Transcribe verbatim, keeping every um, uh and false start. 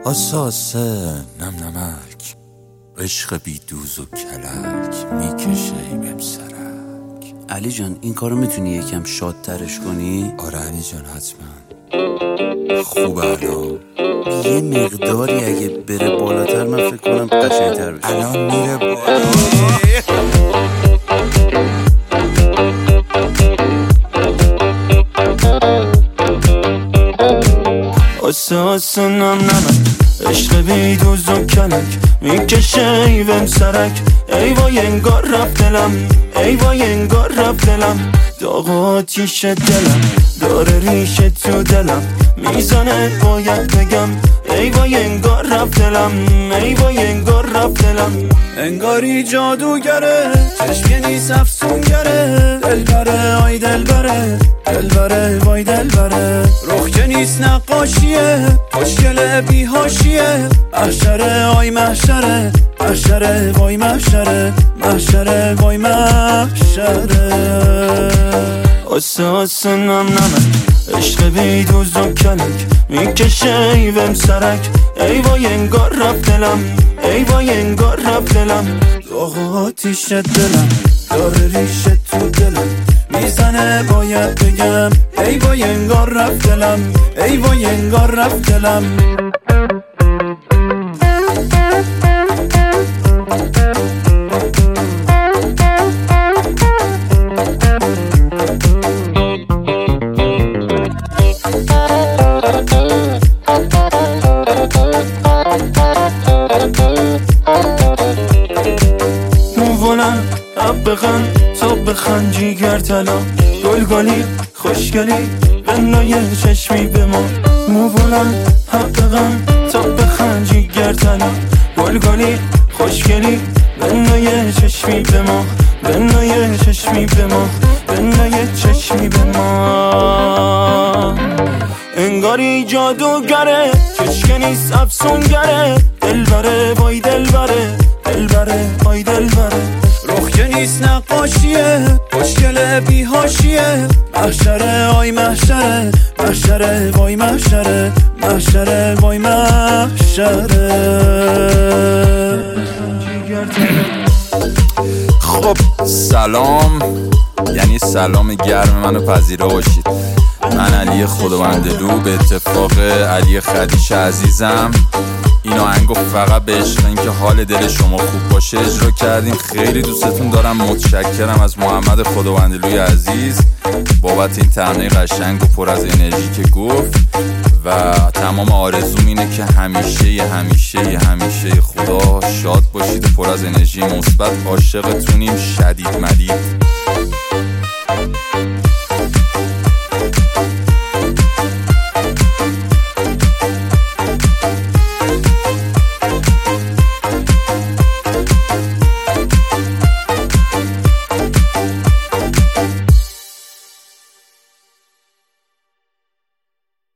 آساسه نم نمک، عشق بی دوز و کلک، میکشه بهم سرک. علی جان این کارو میتونی یکم شادترش کنی؟ آره علی جان حتما. خوبه الان؟ یه مقداری اگه بره بالاتر من فکر کنم قشنگتر بشه. الان میره بالا. اساس نم نمک، عشق بی دوز و کلک، میکشه ایوم سرک. ای وای انگار رفت دلم، ای وای انگار رفت دلم. داغ آتیش دلم داره ریشه تو دلم، میزنه باید بگم. ای وای انگار رفت دلم، ای وای انگار رفت دلم. انگاری جادوگره، چشم نیست افسونگره. دل بره آی دل بره، دل بره وای دل بره. رخ که نیست نقاشیه، خوشگله بی حاشیه. محشره آی محشره، محشره وای محشره، محشره وای محشره. اساس نم نمک، عشق بی دوز و کلک، میکشه ایوم سرک. ای وای انگار رفت دلم، ای وای انگار رفت دلم. داغ آتیش دلم داره ریشه تو دلم، میزنه باید بگم. ای وای انگار رفت دلم، ای وای انگار رفت دلم. موولن اب بخن تو بخن جیگر تلا. گلگلی خوشگلی بنای چشمی به ما. موولن اب بخن تو بخن جیگر تلا. گلگلی خوشگلی بنای چشمی به ما، بنای چشمی به ما، بنای چشمی به ما. انگاری جادوگره، کشکه نیست افسونگره. دل بره وای دل بره، دل بره وای دل بره. رخ که نیست نقاشیه، خوشگله بی حاشیه. محشره آی محشره، محشره وای محشره، محشره وای محشره. خب سلام، یعنی سلام گرم منو پذیرا باشید. من علی خداوندلو، به اتفاق علی خدیش عزیزم این آهنگو فقط به عشق اینکه حال دل شما خوب باشه اجرا کردیم. خیلی دوستتون دارم، متشکرم از محمد خداوندلوی عزیز بابت این ترانه قشنگ و پر از انرژی که گفت. و تمام آرزوم اینه که همیشه همیشه همیشه خدا شاد باشید و پر از انرژی مثبت. عاشقتونیم شدید مدید.